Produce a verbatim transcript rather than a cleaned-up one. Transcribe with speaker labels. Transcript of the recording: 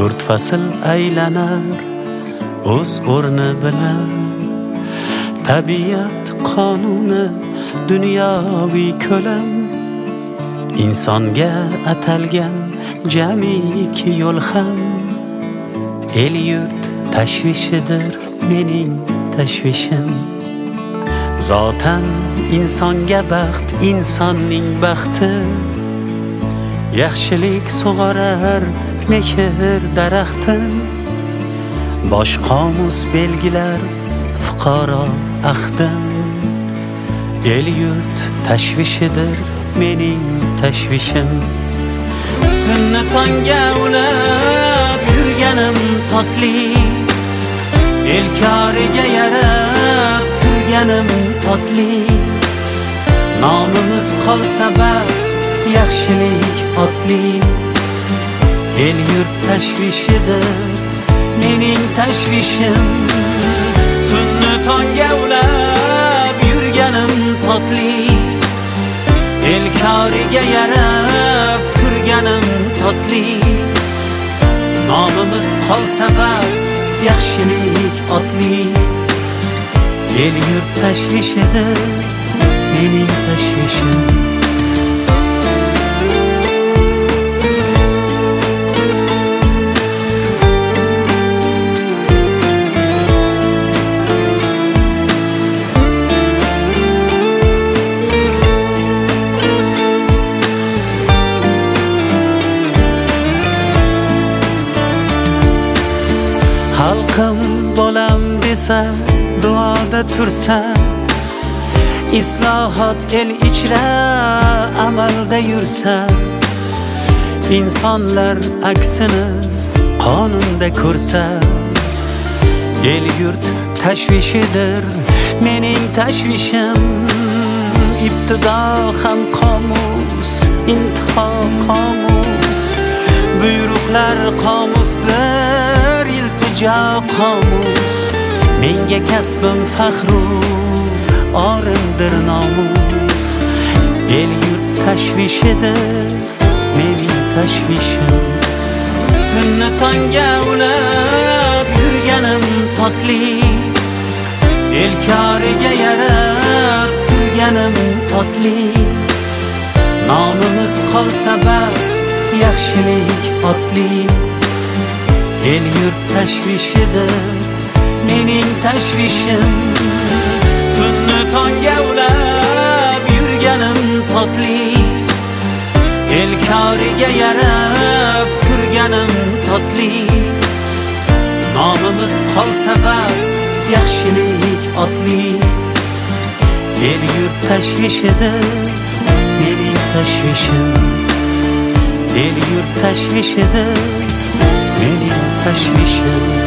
Speaker 1: to'rt fasl aylanar o'z o'rni bilan. Tabiat qonuni dunyoviy ko'lam, insonga atalgan jamiki yo'l ham. El yurt tashvishidir mening tashvishim. Zotan insonga baxt, insonning baxti. Yaxshilik sug'orar mehr daraxtin. Bosh qomus belgilar fuqaro ahdim. El yurt tashvishidir mening tashvishim. Tunni tongga ulab yurganim totli, el koriga yarab turganim totli. Nomimiz qolsa bas, yaxshilik otli. El yurt tashvishidir mening tashvishim. Tunni tongga ulab yurganim totli, el koriga yarab turganim totli. Nomimiz qolsa bas, yaxshilik otli. El yurt tashvishidir mening tashvishim. Xalqim bolam desa, duoda tursa, islohot el ichra amalda yursa, insonlar aksini qonunda ko'rsa. El yurt tashvishidir mening tashvishim. Ibtido ham qomus, intiho qomus, buyruqlar qomusdir, iltijo qomus. Menga kasbim faxru, orimdir nomus. El yurt tashvishidir mening tashvishim. Tunni tongga ulab yurganim totli, el koriga yarab turganim totli. Nomimiz qolsa bas, yaxshilik otli. El yurt tashvishidir mening tashvishim. Tunni tongga ulab yurganim totli, el koriga yarab turganim totli. Nomimiz qolsa bas, yaxshilik otli. El yurt tashvishidir mening tashvishim. El yurt tashvishidir mening tashvishim.